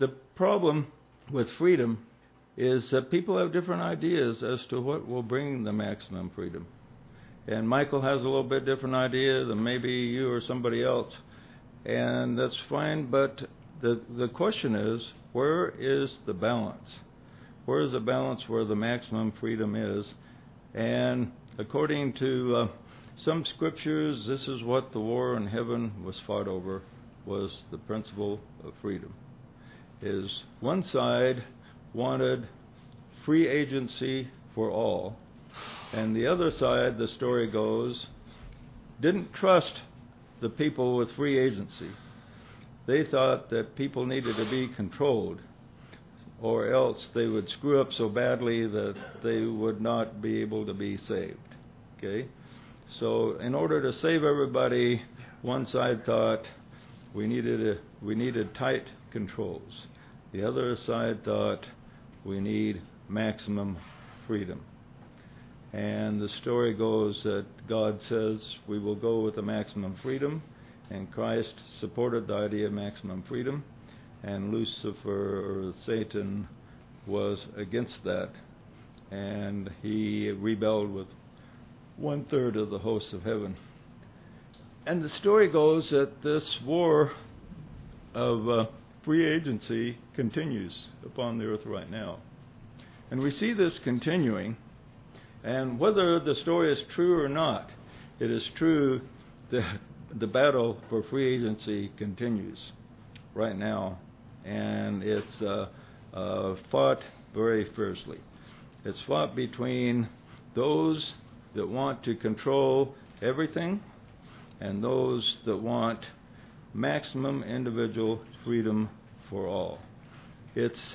the problem with freedom is that people have different ideas as to what will bring the maximum freedom. And Michael has a little bit different idea than maybe you or somebody else. And that's fine, but the question is, where is the balance? Where is the balance where the maximum freedom is? And according to some scriptures, this is what the war in heaven was fought over, was the principle of freedom. Is one side wanted free agency for all, and the other side, the story goes, didn't trust the people with free agency. They thought that people needed to be controlled, or else they would screw up so badly that they would not be able to be saved. Okay? So in order to save everybody, one side thought we needed tight controls. The other side thought we need maximum freedom. And the story goes that God says we will go with the maximum freedom, and Christ supported the idea of maximum freedom, and Lucifer, or Satan, was against that, and he rebelled with 1/3 of the hosts of heaven. And the story goes that this war of free agency continues upon the earth right now. And we see this continuing, and whether the story is true or not, it is true that the battle for free agency continues right now, and it's fought very fiercely. It's fought between those that want to control everything and those that want maximum individual freedom for all. It's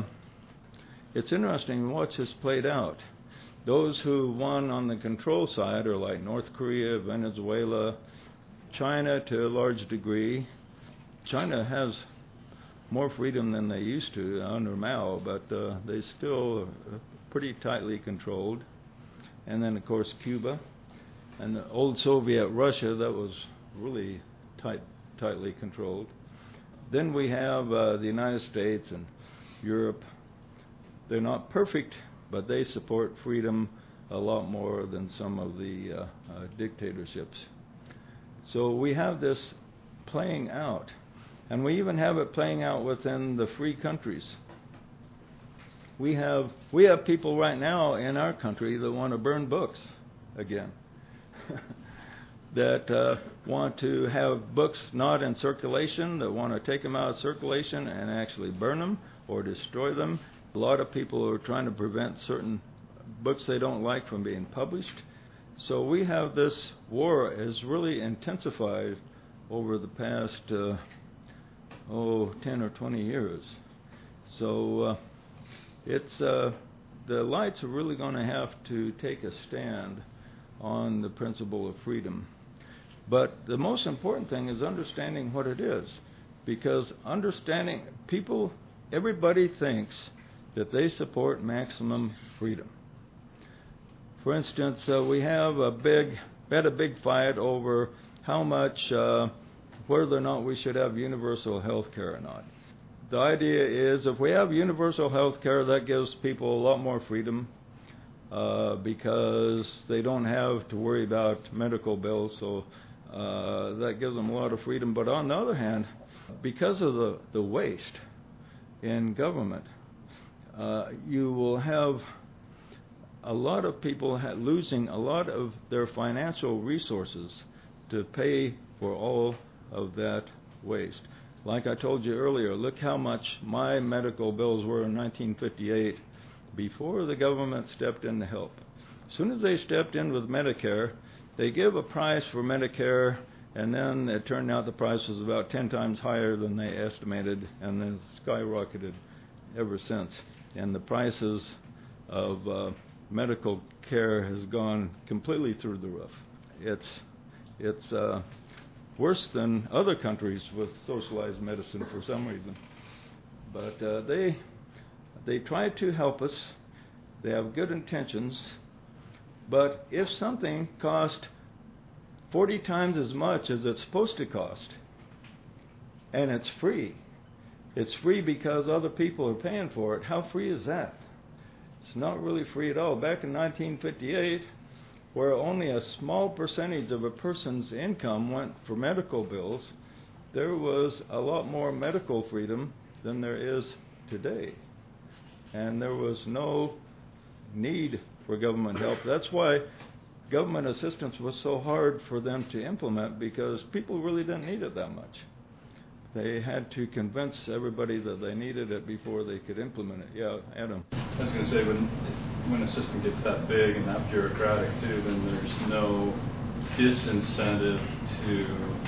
interesting to watch this played out. Those who won on the control side are like North Korea, Venezuela, China to a large degree. China has more freedom than they used to under Mao, but they still are pretty tightly controlled. And then, of course, Cuba and the old Soviet Russia, that was really tightly controlled. Then we have the United States and Europe. They're not perfect, but they support freedom a lot more than some of the dictatorships. So we have this playing out, and we even have it playing out within the free countries. We have people right now in our country that want to burn books again, that want to have books not in circulation, that want to take them out of circulation and actually burn them or destroy them. A lot of people are trying to prevent certain books they don't like from being published. So we have this war has really intensified over the past 10 or 20 years. So it's the lights are really going to have to take a stand on the principle of freedom. But the most important thing is understanding what it is, because understanding everybody thinks that they support maximum freedom. For instance, we had a big fight over how much, whether or not we should have universal health care or not. The idea is if we have universal health care, that gives people a lot more freedom because they don't have to worry about medical bills, so that gives them a lot of freedom. But on the other hand, because of the waste in government, you will have a lot of people losing a lot of their financial resources to pay for all of that waste. Like I told you earlier, look how much my medical bills were in 1958 before the government stepped in to help. As soon as they stepped in with Medicare, they give a price for Medicare, and then it turned out the price was about 10 times higher than they estimated, and then skyrocketed ever since. And the prices of medical care has gone completely through the roof. It's worse than other countries with socialized medicine for some reason. But they try to help us. They have good intentions. But if something costs 40 times as much as it's supposed to cost, and it's free, It's free because other people are paying for it. How free is that? It's not really free at all. Back in 1958, where only a small percentage of a person's income went for medical bills, there was a lot more medical freedom than there is today. And there was no need for government help. That's why government assistance was so hard for them to implement, because people really didn't need it that much. They had to convince everybody that they needed it before they could implement it. Yeah, Adam. I was going to say, when a system gets that big and that bureaucratic too, then there's no disincentive to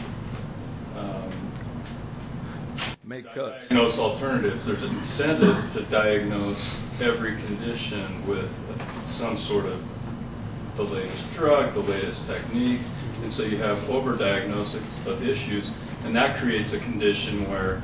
make cuts. Diagnose alternatives. There's an incentive to diagnose every condition with some sort of the latest drug, the latest technique, and so you have overdiagnosis of issues, and that creates a condition where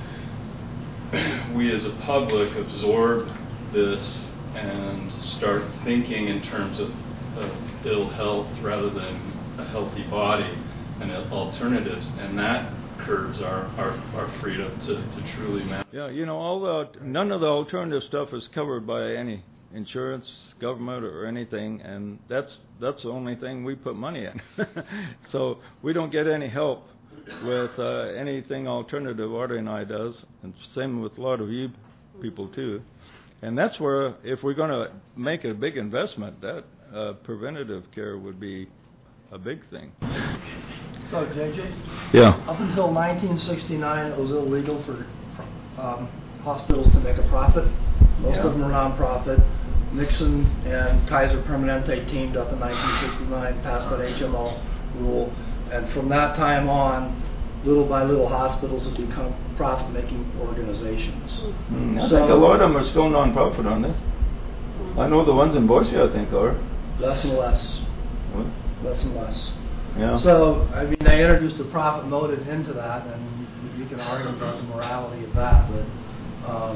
we as a public absorb this and start thinking in terms of ill health rather than a healthy body and alternatives, and that curbs our freedom to truly manage. Yeah, none of the alternative stuff is covered by any insurance, government, or anything, and that's the only thing we put money in. So we don't get any help with anything alternative Artie and I does, and same with a lot of you people too. And that's where, if we're going to make a big investment, that preventative care would be a big thing. So, JJ? Yeah. Up until 1969, it was illegal for hospitals to make a profit. Most of them were nonprofit. Nixon and Kaiser Permanente teamed up in 1969, passed that HMO rule, and from that time on, little by little, hospitals have become profit-making organizations. I think a lot of them are still nonprofit, aren't they? I know the ones in Boise, I think, are. Less and less. What? Less and less. Yeah. So, I mean, they introduced a profit motive into that, and you can argue about the morality of that, but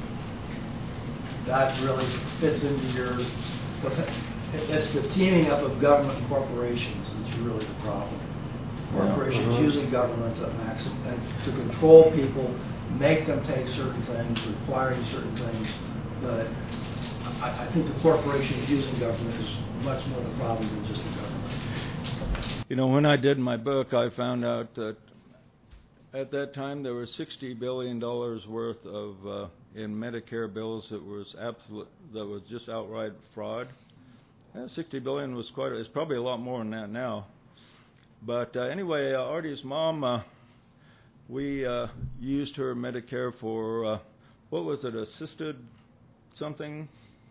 that really fits into it's the teaming up of government and corporations that's really the problem. Corporations using government to control people, make them take certain things, requiring certain things. But I think the corporations using government is much more the problem than just the government. When I did my book, I found out that at that time there was $60 billion worth of in Medicare bills that was just outright fraud. $60 billion was it's probably a lot more than that now. But anyway, Artie's mom, we used her Medicare for what was it, assisted something?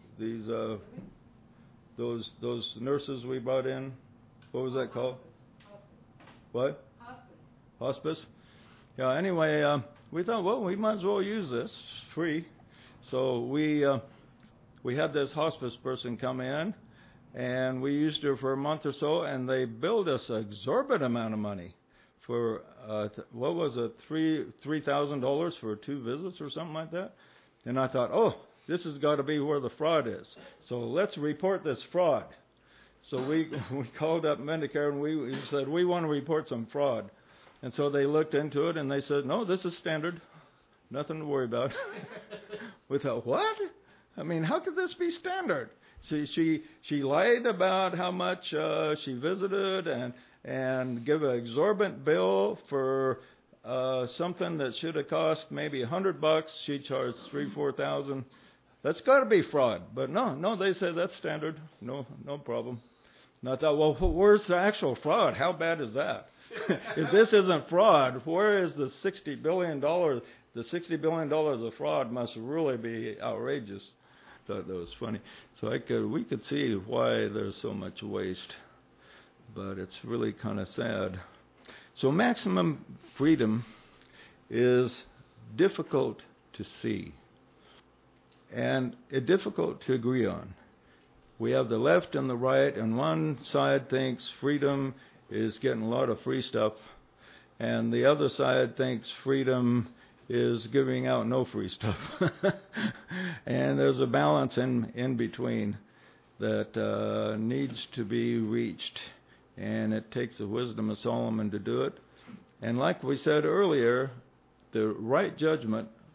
Those nurses we brought in. What was that called? Hospice. What? Hospice. Yeah. Anyway, we thought, well, we might as well use this. It's free. So we had this hospice person come in, and we used her for a month or so, and they billed us an exorbitant amount of money for what was it, $3,000 for 2 visits or something like that. And I thought, oh, this has got to be where the fraud is. So let's report this fraud. So we called up Medicare and we said, we want to report some fraud. And so they looked into it and they said, no, this is standard. Nothing to worry about. We thought, what? I mean, how could this be standard? She lied about how much she visited and give an exorbitant bill for something that should have cost maybe $100. She charged $3,000-4,000. That's got to be fraud. But no, they said that's standard. No problem. And I thought, well, where's the actual fraud? How bad is that? If this isn't fraud, where is the $60 billion? The $60 billion of fraud must really be outrageous. Thought that was funny. So we could see why there's so much waste, but it's really kind of sad. So maximum freedom is difficult to see and difficult to agree on. We have the left and the right, and one side thinks freedom is getting a lot of free stuff, and the other side thinks freedom is giving out no free stuff. And there's a balance in between that needs to be reached, and it takes the wisdom of Solomon to do it. And like we said earlier, the right judgment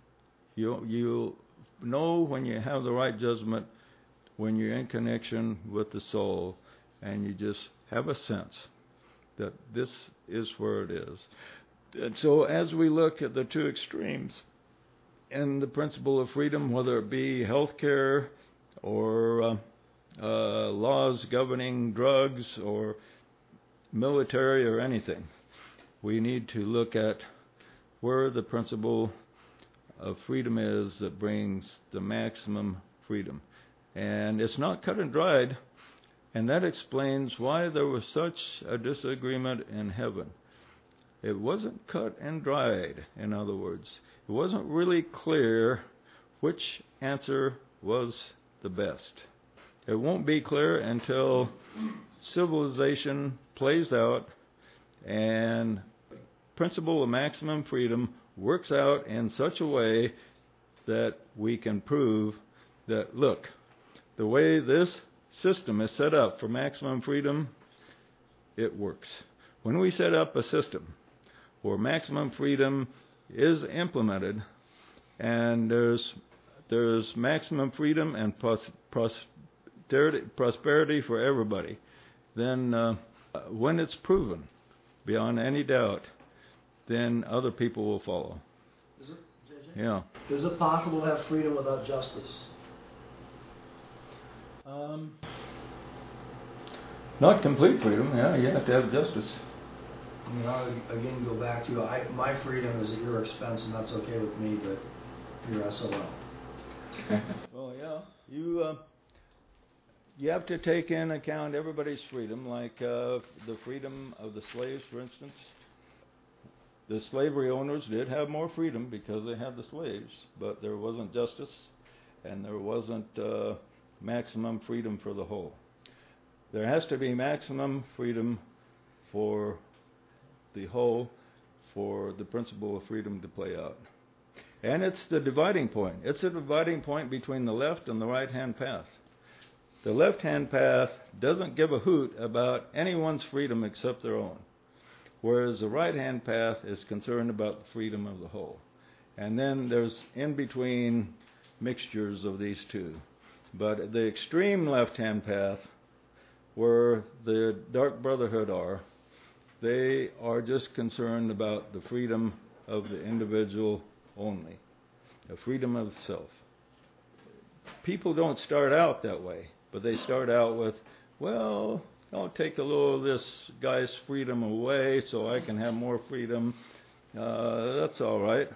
You'll know when you have the right judgment, when you're in connection with the soul, and you just have a sense that this is where it is. And so as we look at the two extremes in the principle of freedom, whether it be healthcare or laws governing drugs or military or anything, we need to look at where the principle of freedom is that brings the maximum freedom. And it's not cut and dried, and that explains why there was such a disagreement in heaven. It wasn't cut and dried, in other words. It wasn't really clear which answer was the best. It won't be clear until civilization plays out and principle of maximum freedom works out in such a way that we can prove that, look, the way this system is set up for maximum freedom, it works. When we set up a system where maximum freedom is implemented and there's maximum freedom and prosperity for everybody, then when it's proven beyond any doubt, then other people will follow. Is it, JJ? Yeah. Is it possible to have freedom without justice? Not complete freedom. Yeah, you have to have justice. You know, again, go back to my freedom is at your expense, and that's okay with me, but you're SOL. Well, yeah, you have to take in account everybody's freedom, like the freedom of the slaves, for instance. The slavery owners did have more freedom because they had the slaves, but there wasn't justice, and there wasn't maximum freedom for the whole. There has to be maximum freedom for the whole, for the principle of freedom to play out. And it's the dividing point. It's a dividing point between the left and the right-hand path. The left-hand path doesn't give a hoot about anyone's freedom except their own, whereas the right-hand path is concerned about the freedom of the whole. And then there's in-between mixtures of these two. But the extreme left-hand path, where the Dark Brotherhood are, they are just concerned about the freedom of the individual only, the freedom of self. People don't start out that way, but they start out with, well, I'll take a little of this guy's freedom away so I can have more freedom. That's all right.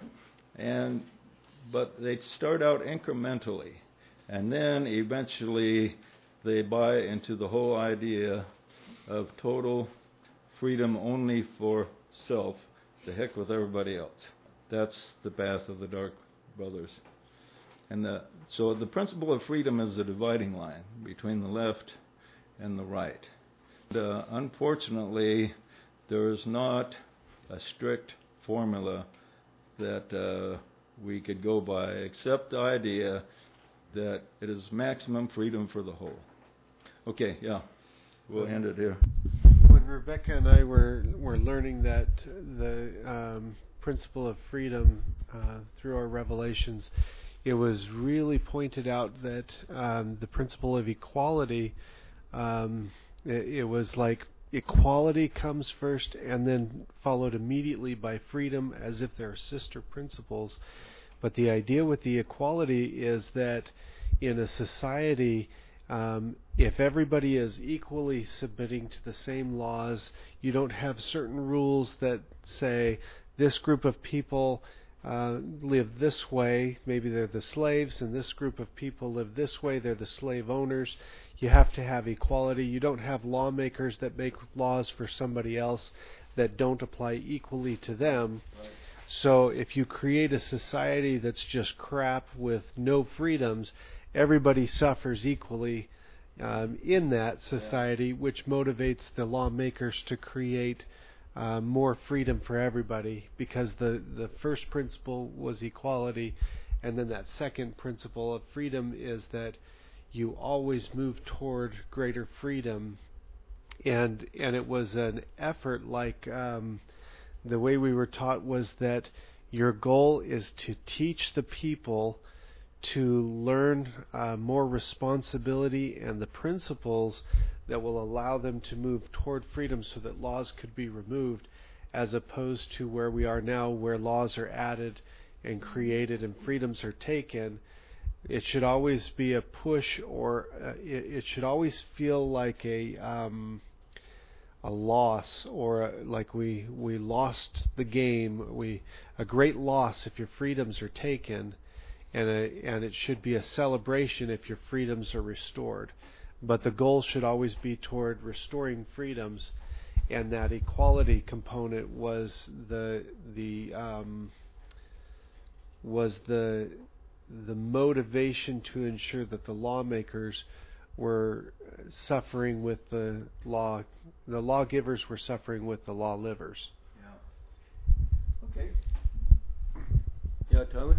But they start out incrementally, and then eventually they buy into the whole idea of total freedom only for self. The heck with everybody else. That's the path of the Dark Brothers. And so the principle of freedom is the dividing line between the left and the right. Unfortunately, there is not a strict formula that we could go by, except the idea that it is maximum freedom for the whole. Okay, yeah, we'll end it here. When Rebecca and I were learning that the principle of freedom through our revelations, it was really pointed out that the principle of equality, it was like equality comes first and then followed immediately by freedom, as if they're sister principles. But the idea with the equality is that in a society, if everybody is equally submitting to the same laws, you don't have certain rules that say this group of people live this way, maybe they're the slaves, and this group of people live this way, they're the slave owners. You have to have equality. You don't have lawmakers that make laws for somebody else that don't apply equally to them. Right. So if you create a society that's just crap with no freedoms, everybody suffers equally in that society, which motivates the lawmakers to create more freedom for everybody, because the first principle was equality, and then that second principle of freedom is that you always move toward greater freedom. And it was an effort, like the way we were taught was that Your goal is to teach the people to learn more responsibility and the principles that will allow them to move toward freedom so that laws could be removed, as opposed to where we are now, where laws are added and created and freedoms are taken. It should always be a push, or it should always feel like a loss, or like we lost the game. A great loss if your freedoms are taken, and it should be a celebration if your freedoms are restored. But the goal should always be toward restoring freedoms, and that equality component was the motivation to ensure that the lawmakers were suffering with the lawgivers were suffering with the law livers. Yeah. Okay. Yeah, Tyler?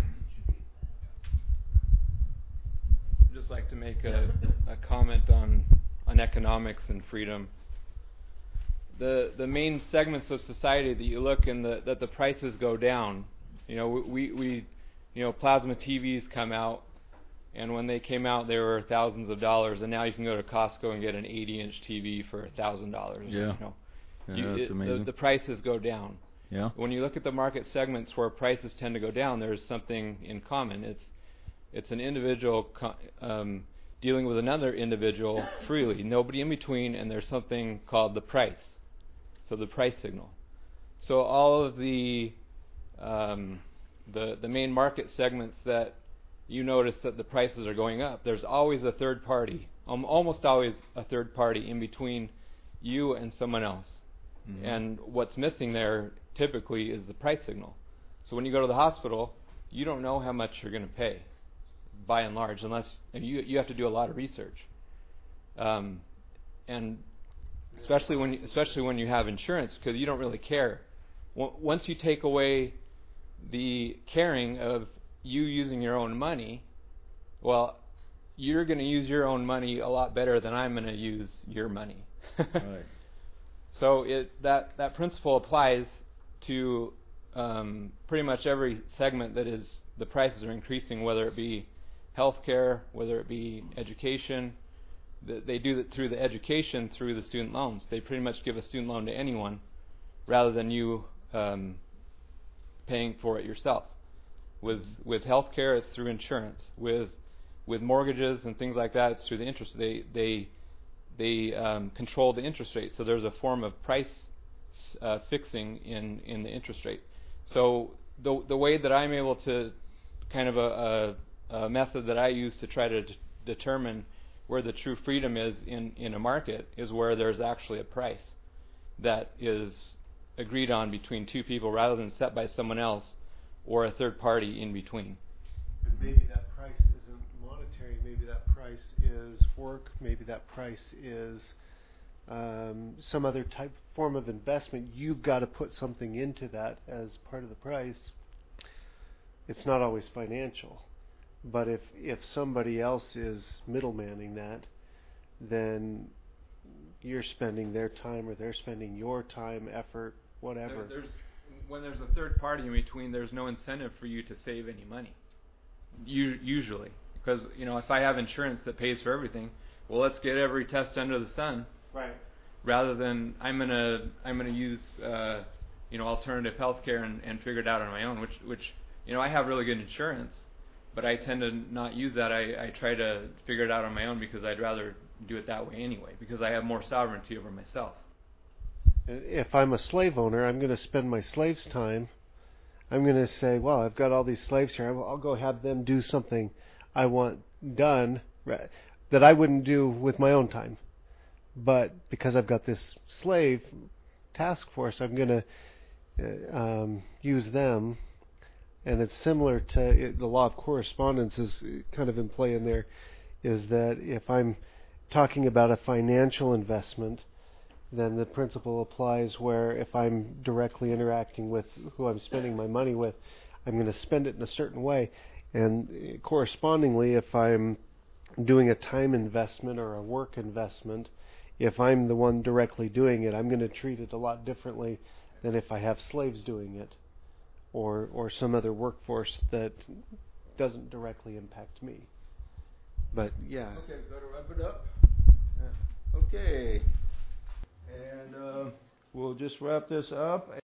I'd just like to make a comment on economics and freedom. The main segments of society that you look in, that the prices go down. We plasma TVs come out, and when they came out, they were thousands of dollars, and now you can go to Costco and get an 80-inch TV for $1,000. Yeah. That's amazing. The prices go down. Yeah. When you look at the market segments where prices tend to go down, there's something in common. It's an individual dealing with another individual freely, nobody in between, and there's something called the price. So the price signal. So all of the main market segments that you notice that the prices are going up, there's always a third party, almost always a third party in between you and someone else. Mm-hmm. And what's missing there typically is the price signal. So when you go to the hospital, you don't know how much you're going to pay, by and large, unless you have to do a lot of research. And especially when you have insurance, because you don't really care. Once you take away the caring of you using your own money, well, you're going to use your own money a lot better than I'm going to use your money. Right. So that principle applies to pretty much every segment that is the prices are increasing, whether it be healthcare, whether it be education. They do that through the education, through the student loans. They pretty much give a student loan to anyone rather than you paying for it yourself. With healthcare, it's through insurance. With mortgages and things like that, it's through the interest. They control the interest rate. So there's a form of price fixing in the interest rate. So the way that I'm able to, kind of a method that I use to try to determine where the true freedom is in a market is where there's actually a price that is agreed on between two people rather than set by someone else or a third party in between. But maybe that price isn't monetary. Maybe that price is work. Maybe that price is some other form of investment. You've got to put something into that as part of the price. It's not always financial. But if somebody else is middlemaning that, then you're spending their time or they're spending your time, effort, whatever. When there's a third party in between, there's no incentive for you to save any money. Usually, because if I have insurance that pays for everything, well, let's get every test under the sun. Right. Rather than I'm gonna use alternative healthcare and figure it out on my own, which I have really good insurance. But I tend to not use that. I try to figure it out on my own because I'd rather do it that way anyway, because I have more sovereignty over myself. If I'm a slave owner, I'm going to spend my slaves' time. I'm going to say, well, I've got all these slaves here. I'll go have them do something I want done that I wouldn't do with my own time. But because I've got this slave task force, I'm going to use them. And it's similar to the law of correspondence is kind of in play in there, is that if I'm talking about a financial investment, then the principle applies where if I'm directly interacting with who I'm spending my money with, I'm going to spend it in a certain way. And correspondingly, if I'm doing a time investment or a work investment, if I'm the one directly doing it, I'm going to treat it a lot differently than if I have slaves doing it. or some other workforce that doesn't directly impact me. But yeah. Okay, we've got to wrap it up. Okay. And we'll just wrap this up.